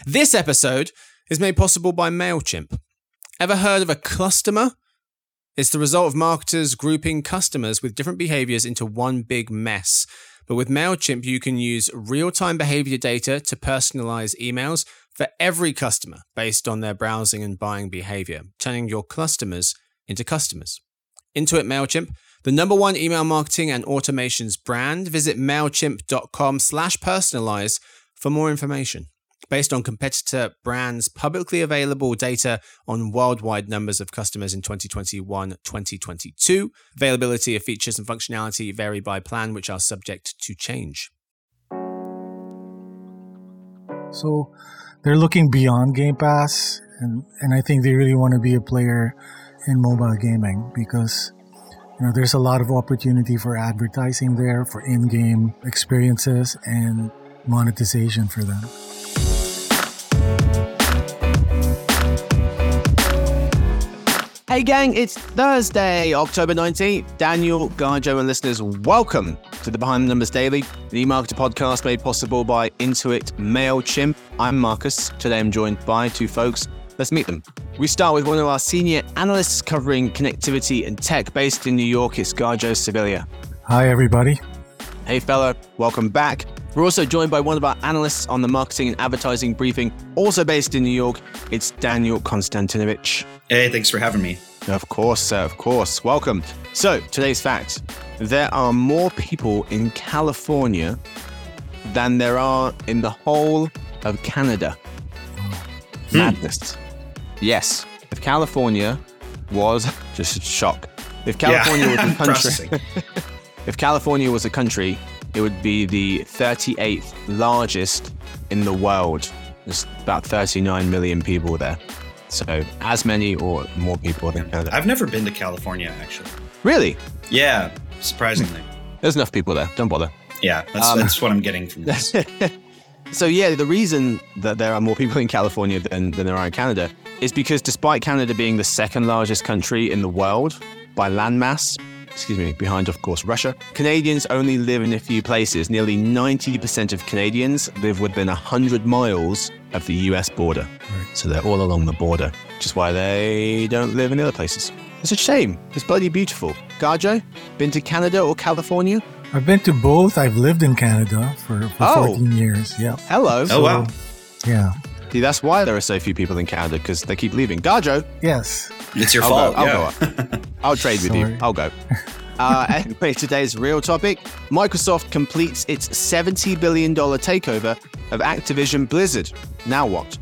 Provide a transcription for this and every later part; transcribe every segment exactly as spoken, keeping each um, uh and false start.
This episode is made possible by MailChimp. Ever heard of a cluster? It's the result of marketers grouping customers with different behaviors into one big mess. But with MailChimp, you can use real-time behavior data to personalize emails for every customer based on their browsing and buying behavior, turning your customers into customers. Intuit MailChimp, the number one email marketing and automations brand. Visit MailChimp.com slash personalize for more information. Based on competitor brands' publicly available data on worldwide numbers of customers in twenty twenty-one twenty twenty-two. Availability of features and functionality vary by plan, which are subject to change. So they're looking beyond Game Pass, and, and I think they really want to be a player in mobile gaming because you know there's a lot of opportunity for advertising there, for in-game experiences and monetization for them. Hey gang, it's Thursday, October nineteenth. Daniel, Gajo and listeners, welcome to the Behind the Numbers Daily, the eMarketer podcast made possible by Intuit MailChimp. I'm Marcus. Today I'm joined by two folks. Let's meet them. We start with one of our senior analysts covering connectivity and tech based in New York. It's Gajo Sevilla. Hi, everybody. Hey, fella. Welcome back. We're also joined by one of our analysts on the marketing and advertising briefing, also based in New York. It's Daniel Konstantinovich. Hey, thanks for having me. Of course, sir, of course. Welcome. So, today's fact. There are more people in California than there are in the whole of Canada. Hmm. Madness. Yes. If California was... Just a shock. If California yeah. was a country... if California was a country, it would be the thirty-eighth largest in the world. There's about thirty-nine million people there. So as many or more people than Canada. I've never been to California, actually. Really? Yeah, surprisingly. There's enough people there. Don't bother. Yeah, that's, um, that's what I'm getting from this. So yeah, the reason that there are more people in California than, than there are in Canada is because despite Canada being the second largest country in the world by landmass, excuse me, behind, of course, Russia, Canadians only live in a few places. Nearly ninety percent of Canadians live within one hundred miles of the U S border. Right. So they're all along the border, which is why they don't live in the other places. It's a shame. It's bloody beautiful. Gajo, been to Canada or California? I've been to both. I've lived in Canada for, for oh. fourteen years. Yeah. Hello. So, oh, wow. Yeah. See, that's why there are so few people in Canada, because they keep leaving. Gajo. Yes. It's your I'll fault. Go. I'll yeah. go. I'll trade with Sorry. you. I'll go. Uh, anyway, today's real topic. Microsoft completes its seventy billion dollars takeover of Activision Blizzard. Now what?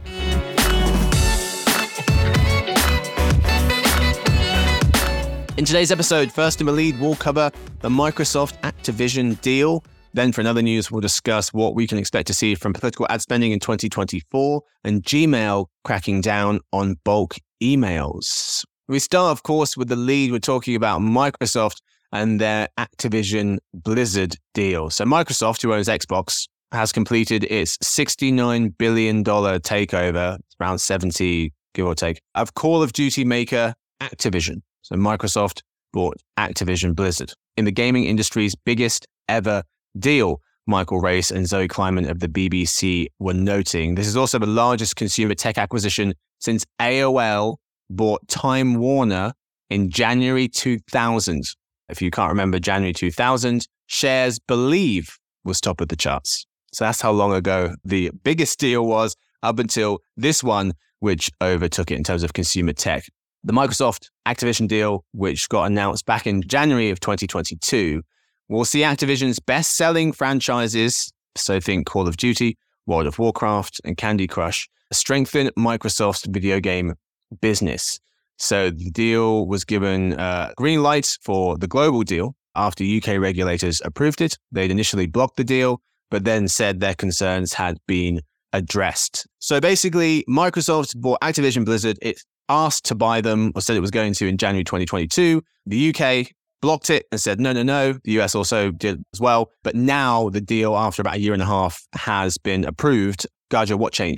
In today's episode, first in the lead, we'll cover the Microsoft Activision deal. Then for another news, we'll discuss what we can expect to see from political ad spending in twenty twenty-four and Gmail cracking down on bulk emails. We start, of course, with the lead. We're talking about Microsoft and their Activision Blizzard deal. So Microsoft, who owns Xbox, has completed its sixty-nine billion dollars takeover, around seventy, give or take, of Call of Duty maker Activision. So Microsoft bought Activision Blizzard in the gaming industry's biggest ever deal. Michael Race and Zoe Kleiman of the B B C were noting. This is also the largest consumer tech acquisition since A O L bought Time Warner in January two thousand. If you can't remember January two thousand, shares Believe was top of the charts. So that's how long ago the biggest deal was up until this one, which overtook it in terms of consumer tech. The Microsoft Activision deal, which got announced back in January of twenty twenty-two, will see Activision's best-selling franchises, so think Call of Duty, World of Warcraft, and Candy Crush, strengthen Microsoft's video game business. So the deal was given uh, green light for the global deal after U K regulators approved it. They'd initially blocked the deal, but then said their concerns had been addressed. So basically, Microsoft bought Activision Blizzard. It asked to buy them, or said it was going to in January twenty twenty-two. The U K blocked it and said, no, no, no. The U S also did as well. But now the deal, after about a year and a half, has been approved. Gajo, what changed?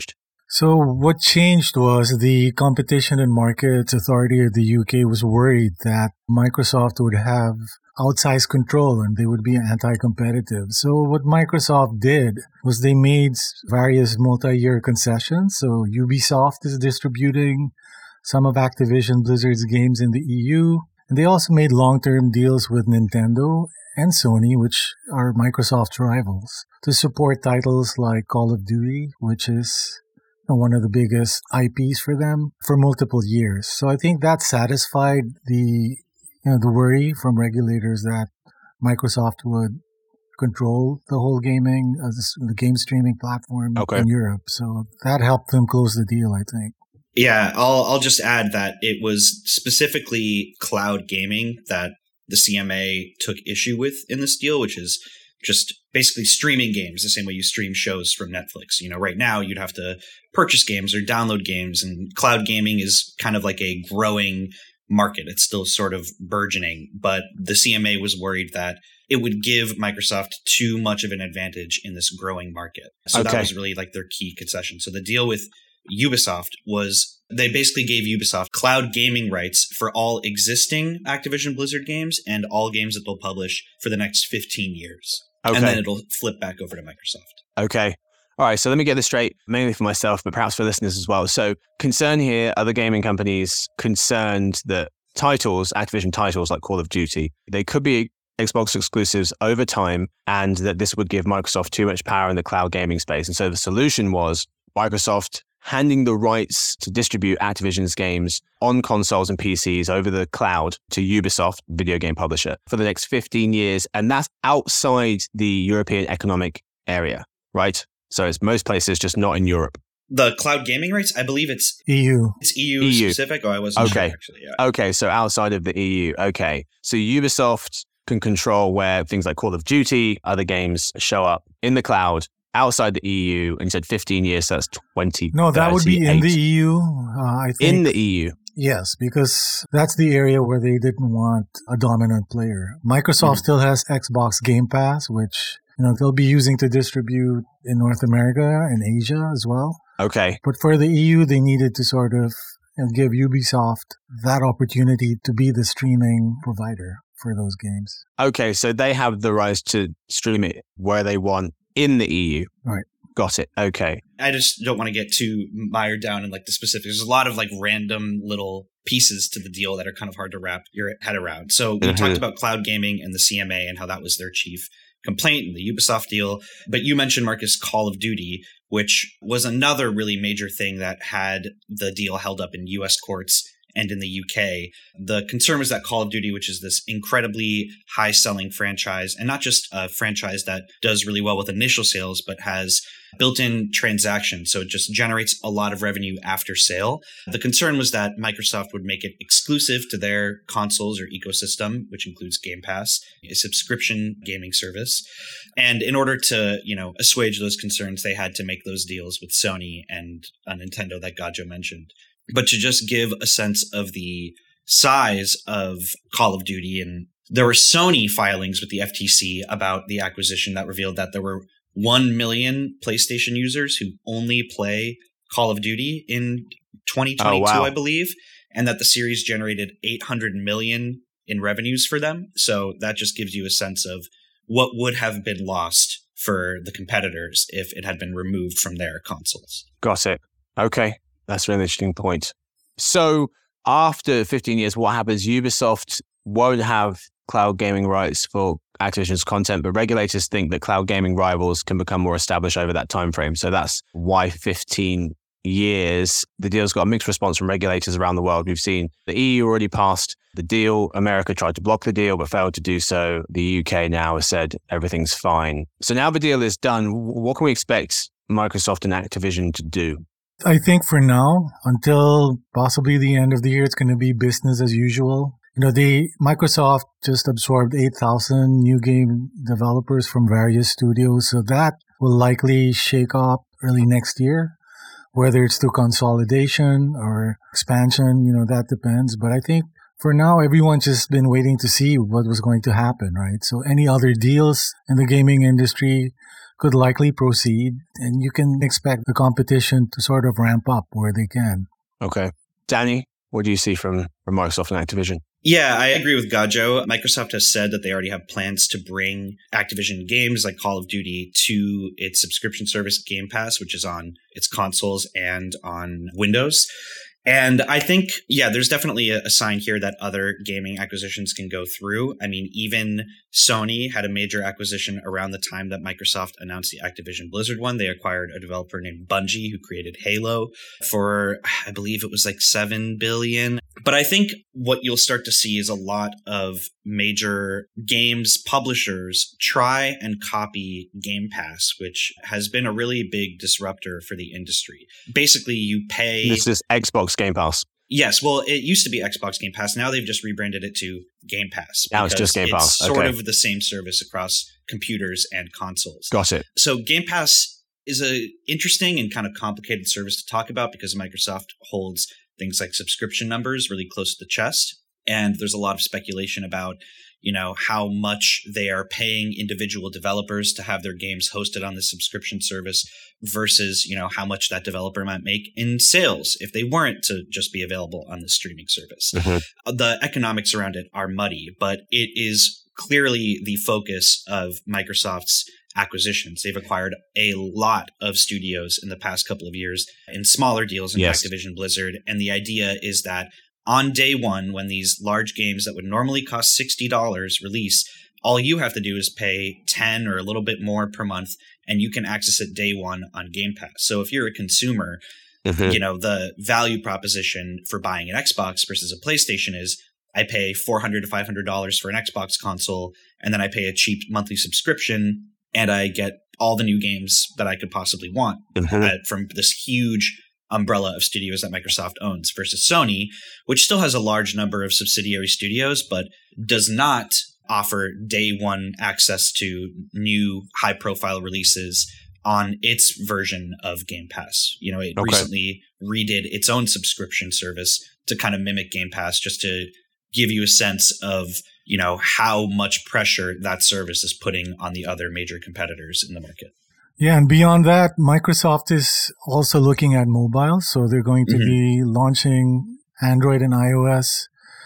So what changed was the Competition and Markets Authority of the U K was worried that Microsoft would have outsized control and they would be anti-competitive. So what Microsoft did was they made various multi-year concessions. So Ubisoft is distributing some of Activision Blizzard's games in the E U. And they also made long-term deals with Nintendo and Sony, which are Microsoft's rivals, to support titles like Call of Duty, which is one of the biggest I Ps for them, for multiple years. So I think that satisfied the you know the worry from regulators that Microsoft would control the whole gaming, uh, the game streaming platform okay. in Europe. So that helped them close the deal, I think. Yeah, I'll I'll just add that it was specifically cloud gaming that the C M A took issue with in this deal, which is just basically streaming games the same way you stream shows from Netflix. You know, right now you'd have to purchase games or download games, and cloud gaming is kind of like a growing market. It's still sort of burgeoning, but the C M A was worried that it would give Microsoft too much of an advantage in this growing market. So okay. that was really like their key concession. So the deal with Ubisoft was they basically gave Ubisoft cloud gaming rights for all existing Activision Blizzard games and all games that they'll publish for the next fifteen years. Okay. And then it'll flip back over to Microsoft. Okay. All right. So let me get this straight, mainly for myself, but perhaps for listeners as well. So concern here, other gaming companies concerned that titles, Activision titles like Call of Duty, they could be Xbox exclusives over time, and that this would give Microsoft too much power in the cloud gaming space. And so the solution was Microsoft handing the rights to distribute Activision's games on consoles and P Cs over the cloud to Ubisoft, video game publisher, for the next fifteen years. And that's outside the European Economic Area, right? So it's most places, just not in Europe. The cloud gaming rights, I believe it's E U. It's E U, E U. specific. Oh, I wasn't okay. sure, actually. Yeah. Okay, so outside of the E U. Okay. So Ubisoft can control where things like Call of Duty, other games show up in the cloud. Outside the E U, and you said fifteen years, so that's twenty. No, that would be in the E U, uh, I think. In the E U? Yes, because that's the area where they didn't want a dominant player. Microsoft mm-hmm. still has Xbox Game Pass, which you know they'll be using to distribute in North America and Asia as well. Okay. But for the E U, they needed to sort of you know, give Ubisoft that opportunity to be the streaming provider for those games. Okay, so they have the rights to stream it where they want in the E U. Right. Got it. Okay. I just don't want to get too mired down in like the specifics. There's a lot of like random little pieces to the deal that are kind of hard to wrap your head around. So we mm-hmm. talked about cloud gaming and the C M A and how that was their chief complaint in the Ubisoft deal. But you mentioned, Marcus, Call of Duty, which was another really major thing that had the deal held up in U S courts and in the U K. The concern was that Call of Duty, which is this incredibly high-selling franchise, and not just a franchise that does really well with initial sales, but has built-in transactions, so it just generates a lot of revenue after sale. The concern was that Microsoft would make it exclusive to their consoles or ecosystem, which includes Game Pass, a subscription gaming service. And in order to, you know, assuage those concerns, they had to make those deals with Sony and uh, Nintendo that Gajo mentioned. But to just give a sense of the size of Call of Duty, and there were Sony filings with the F T C about the acquisition that revealed that there were one million PlayStation users who only play Call of Duty in twenty twenty-two, oh, wow. I believe, and that the series generated eight hundred million in revenues for them. So that just gives you a sense of what would have been lost for the competitors if it had been removed from their consoles. Got it. Okay. That's a really interesting point. So after fifteen years, what happens? Ubisoft won't have cloud gaming rights for Activision's content, but regulators think that cloud gaming rivals can become more established over that time frame. So that's why fifteen years. The deal's got a mixed response from regulators around the world. We've seen the E U already passed the deal. America tried to block the deal, but failed to do so. The U K now has said everything's fine. So now the deal is done. What can we expect Microsoft and Activision to do? I think for now, until possibly the end of the year, it's going to be business as usual. You know, they Microsoft just absorbed eight thousand new game developers from various studios, so that will likely shake up early next year. Whether it's through consolidation or expansion, you know, that depends. But I think for now, everyone's just been waiting to see what was going to happen, right? So any other deals in the gaming industry could likely proceed, and you can expect the competition to sort of ramp up where they can. Okay. Danny, what do you see from, from Microsoft and Activision? Yeah, I agree with Gajo. Microsoft has said that they already have plans to bring Activision games like Call of Duty to its subscription service Game Pass, which is on its consoles and on Windows. And I think, yeah, there's definitely a, a sign here that other gaming acquisitions can go through. I mean, even Sony had a major acquisition around the time that Microsoft announced the Activision Blizzard one. They acquired a developer named Bungie who created Halo for, I believe it was like seven billion dollars. But I think what you'll start to see is a lot of major games publishers try and copy Game Pass, which has been a really big disruptor for the industry. Basically, you pay... This is Xbox Game Pass. Yes, well, it used to be Xbox Game Pass. Now they've just rebranded it to Game Pass. Now it's just Game Pass. It's sort okay. of the same service across computers and consoles. Got it. So Game Pass is a interesting and kind of complicated service to talk about because Microsoft holds things like subscription numbers really close to the chest. And there's a lot of speculation about, you know, how much they are paying individual developers to have their games hosted on the subscription service versus, you know, how much that developer might make in sales if they weren't to just be available on the streaming service. Mm-hmm. The economics around it are muddy, but it is clearly the focus of Microsoft's acquisitions. They've acquired a lot of studios in the past couple of years in smaller deals in yes. Activision Blizzard. And the idea is that on day one, when these large games that would normally cost sixty dollars release, all you have to do is pay ten dollars or a little bit more per month, and you can access it day one on Game Pass. So if you're a consumer, mm-hmm. you know, the value proposition for buying an Xbox versus a PlayStation is I pay four hundred dollars to five hundred dollars for an Xbox console, and then I pay a cheap monthly subscription, and I get all the new games that I could possibly want mm-hmm. uh, from this huge umbrella of studios that Microsoft owns versus Sony, which still has a large number of subsidiary studios, but does not offer day one access to new high profile releases on its version of Game Pass. You know, it okay. recently redid its own subscription service to kind of mimic Game Pass, just to give you a sense of, you know, how much pressure that service is putting on the other major competitors in the market. Yeah, and beyond that, Microsoft is also looking at mobile. So they're going to mm-hmm. be launching Android and iOS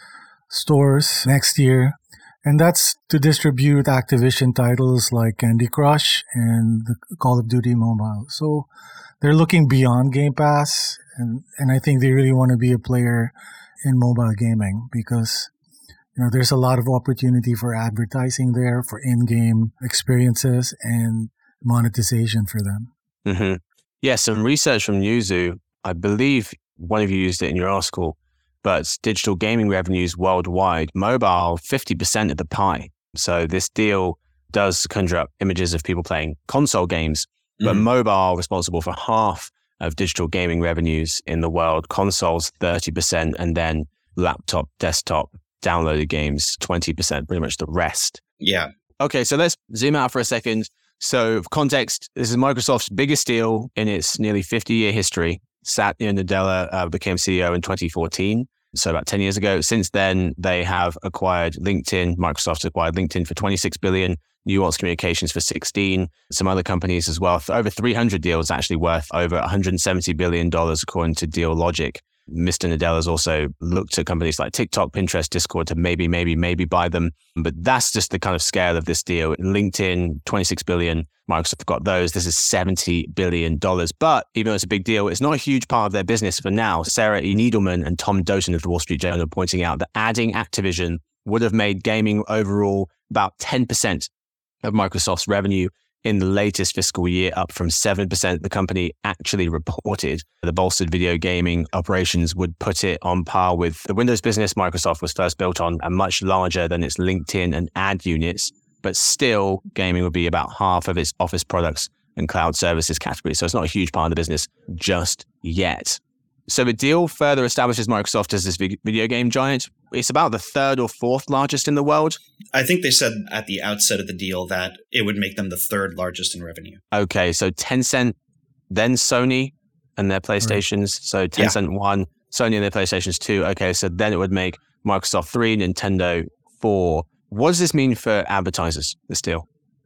stores next year. And that's to distribute Activision titles like Candy Crush and the Call of Duty Mobile. So they're looking beyond Game Pass. And, and I think they really want to be a player in mobile gaming because, you know, there's a lot of opportunity for advertising there, for in-game experiences and monetization for them. Mm-hmm. Yeah, some research from Newzoo, I believe one of you used it in your article, but digital gaming revenues worldwide, mobile, fifty percent of the pie. So this deal does conjure up images of people playing console games, but mm-hmm. mobile responsible for half of digital gaming revenues in the world, consoles thirty percent, and then laptop, desktop, downloaded games twenty percent, pretty much the rest. Yeah. Okay, so let's zoom out for a second. So for context, this is Microsoft's biggest deal in its nearly fifty-year history. Satya Nadella uh, became C E O in twenty fourteen, so about ten years ago. Since then, they have acquired LinkedIn. Microsoft acquired LinkedIn for twenty-six billion dollars, Nuance Communications for sixteen, some other companies as well. Over three hundred deals, actually worth over one hundred seventy billion dollars according to Dealogic. Mister Nadella has also looked at companies like TikTok, Pinterest, Discord to maybe, maybe, maybe buy them. But that's just the kind of scale of this deal. LinkedIn, twenty-six billion dollars. Microsoft got those. This is seventy billion dollars. But even though it's a big deal, it's not a huge part of their business for now. Sarah E. Needleman and Tom Doten of the Wall Street Journal are pointing out that adding Activision would have made gaming overall about ten percent of Microsoft's revenue in the latest fiscal year, up from seven percent the company actually reported. The bolstered video gaming operations would put it on par with the Windows business Microsoft was first built on, and much larger than its LinkedIn and ad units. But still, gaming would be about half of its Office products and cloud services category. So it's not a huge part of the business just yet. So the deal further establishes Microsoft as this video game giant. It's about the third or fourth largest in the world. I think they said at the outset of the deal that it would make them the third largest in revenue. Okay, so Tencent, then Sony and their PlayStations. So Tencent yeah. one, Sony and their PlayStations two. Okay, so then it would make Microsoft three, Nintendo four. What does this mean for advertisers, this deal?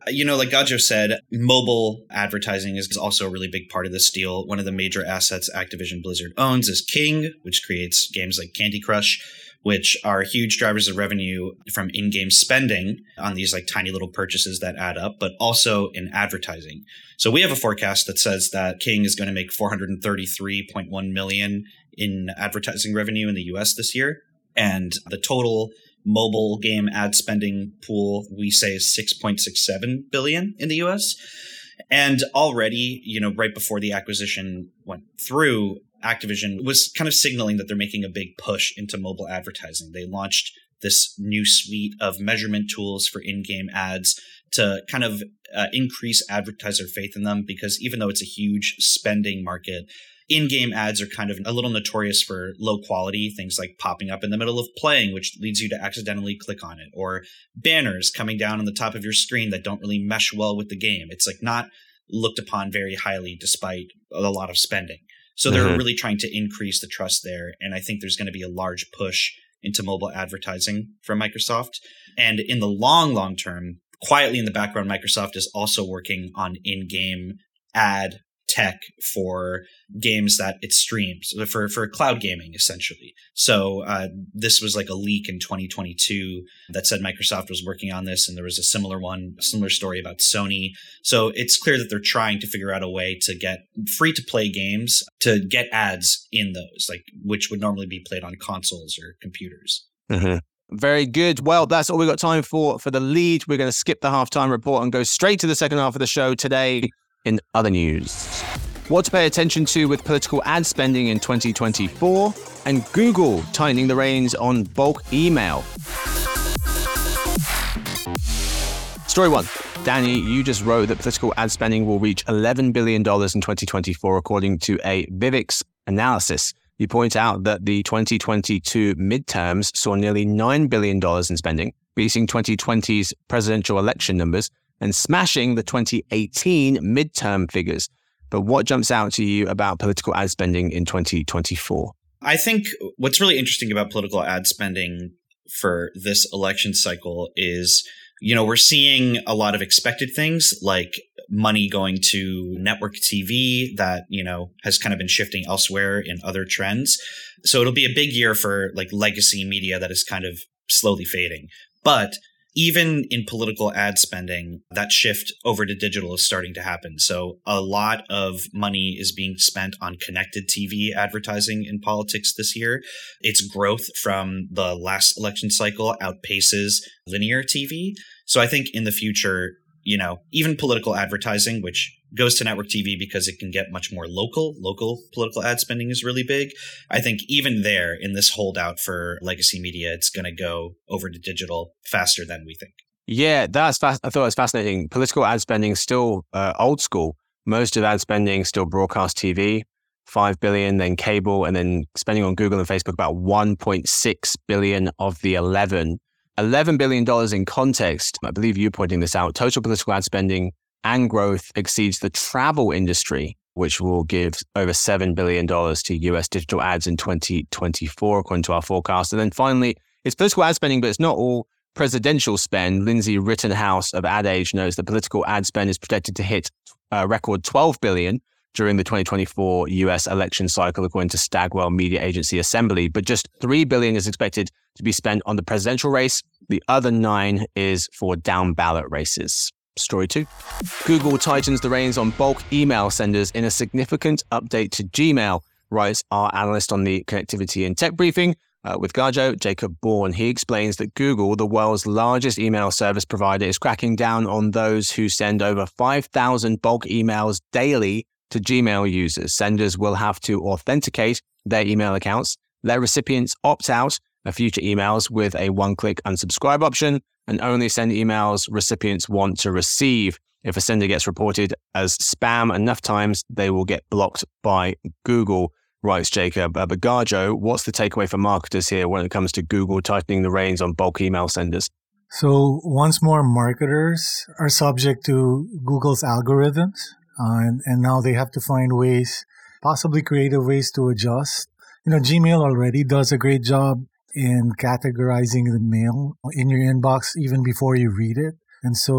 you know, like Gajo said, mobile advertising is also a really big part of this deal. One of the major assets Activision Blizzard owns is King, which creates games like Candy Crush, which are huge drivers of revenue from in-game spending on these like tiny little purchases that add up, but also in advertising. So we have a forecast that says that King is going to make four hundred thirty-three point one million dollars in advertising revenue in the U S this year. And the total mobile game ad spending pool, we say, is six point six seven billion dollars in the U S. And already, you know, right before the acquisition went through, Activision was kind of signaling that they're making a big push into mobile advertising. They launched this new suite of measurement tools for in-game ads to kind of uh, increase advertiser faith in them, because even though it's a huge spending market, in-game ads are kind of a little notorious for low quality, things like popping up in the middle of playing, which leads you to accidentally click on it, or banners coming down on the top of your screen that don't really mesh well with the game. It's like not looked upon very highly despite a lot of spending. So they're mm-hmm. really trying to increase the trust there. And I think there's going to be a large push into mobile advertising from Microsoft. And in the long, long term, quietly in the background, Microsoft is also working on in-game ad tech for games that it streams, for, for cloud gaming, essentially. So uh, this was like a leak in twenty twenty-two that said Microsoft was working on this, and there was a similar one, a similar story about Sony. So it's clear that they're trying to figure out a way to get free-to-play games to get ads in those, like which would normally be played on consoles or computers. Mm-hmm. Very good. Well, that's all we've got time for for the lead. We're going to skip the halftime report and go straight to the second half of the show today. In other news, what to pay attention to with political ad spending in twenty twenty-four, and Google tightening the reins on bulk email. Story one. Danny, you just wrote that political ad spending will reach eleven billion dollars in twenty twenty-four, according to a Vivix analysis. You point out that the twenty twenty-two midterms saw nearly nine billion dollars in spending, beating twenty twenty's presidential election numbers and smashing the twenty eighteen midterm figures. But what jumps out to you about political ad spending in twenty twenty-four? I think what's really interesting about political ad spending for this election cycle is, you know, we're seeing a lot of expected things like money going to network T V that, you know, has kind of been shifting elsewhere in other trends. So it'll be a big year for like legacy media that is kind of slowly fading. But even in political ad spending, that shift over to digital is starting to happen. So a lot of money is being spent on connected T V advertising in politics this year. Its growth from the last election cycle outpaces linear T V. So I think in the future, you know, even political advertising, which goes to network T V because it can get much more local. Local political ad spending is really big. I think even there, in this holdout for legacy media, it's going to go over to digital faster than we think. Yeah, that's fast. I thought it was fascinating. Political ad spending is still uh, old school. Most of ad spending still broadcast T V, five billion, then cable, and then spending on Google and Facebook about one point six billion of the eleven. eleven billion dollars in context. I believe you're pointing this out. Total political ad spending and growth exceeds the travel industry, which will give over seven billion dollars to U S digital ads in twenty twenty-four, according to our forecast. And then finally, it's political ad spending, but it's not all presidential spend. Lindsay Rittenhouse of Ad Age knows that political ad spend is projected to hit a record twelve billion dollars during the twenty twenty-four U S election cycle, according to Stagwell Media Agency Assembly. But just three billion dollars is expected to be spent on the presidential race. The other nine is for down ballot races. Story two. Google tightens the reins on bulk email senders in a significant update to Gmail, writes our analyst on the Connectivity and Tech Briefing uh, with Gajo, Jacob Bourne. He explains that Google, the world's largest email service provider, is cracking down on those who send over five thousand bulk emails daily to Gmail users. Senders will have to authenticate their email accounts, let recipients opt out of future emails with a one-click unsubscribe option, and only send emails recipients want to receive. If a sender gets reported as spam enough times, they will get blocked by Google, writes Jacob. Uh, but Gajo, what's the takeaway for marketers here when it comes to Google tightening the reins on bulk email senders? So once more, marketers are subject to Google's algorithms, uh, and, and now they have to find ways, possibly creative ways to adjust. You know, Gmail already does a great job in categorizing the mail in your inbox even before you read it. And so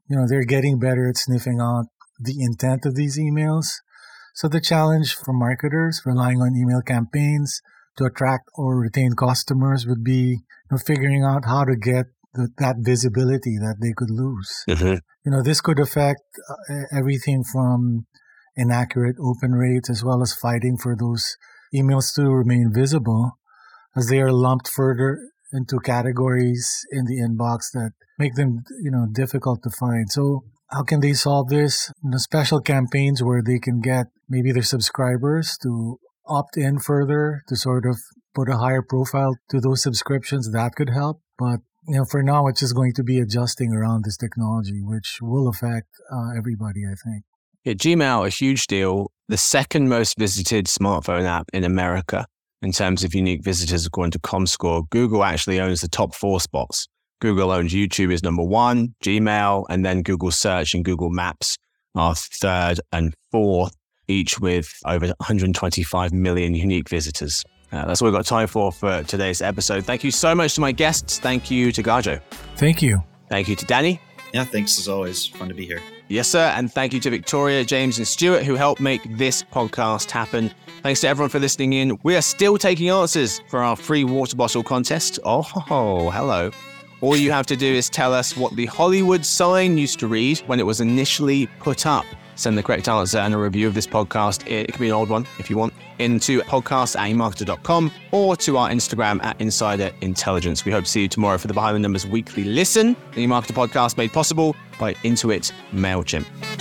you know, they're getting better at sniffing out the intent of these emails. So the challenge for marketers relying on email campaigns to attract or retain customers would be, you know, figuring out how to get the, that visibility that they could lose. Mm-hmm. You know, this could affect uh, everything from inaccurate open rates as well as fighting for those emails to remain visible, as they are lumped further into categories in the inbox that make them, you know, difficult to find. So how can they solve this? You know, special campaigns where they can get maybe their subscribers to opt in further to sort of put a higher profile to those subscriptions. That could help. But, you know, for now, it's just going to be adjusting around this technology, which will affect uh, everybody, I think. Yeah, Gmail, a huge deal. The second most visited smartphone app in America in terms of unique visitors, according to Comscore. Google actually owns the top four spots. Google owns YouTube is number one, Gmail, and then Google Search and Google Maps are third and fourth, each with over one hundred twenty-five million unique visitors. Uh, that's all we've got time for for today's episode. Thank you so much to my guests. Thank you to Gajo. Thank you. Thank you to Danny. Yeah, thanks as always. Fun to be here. Yes, sir. And thank you to Victoria, James, and Stuart, who helped make this podcast happen. Thanks to everyone for listening in. We are still taking answers for our free water bottle contest. Oh, hello. All you have to do is tell us what the Hollywood sign used to read when it was initially put up. Send the correct answer and a review of this podcast. It can be an old one if you want, into podcast at emarketer dot com or to our Instagram at Insider Intelligence. We hope to see you tomorrow for the Behind the Numbers weekly listen, the eMarketer podcast made possible by Intuit MailChimp.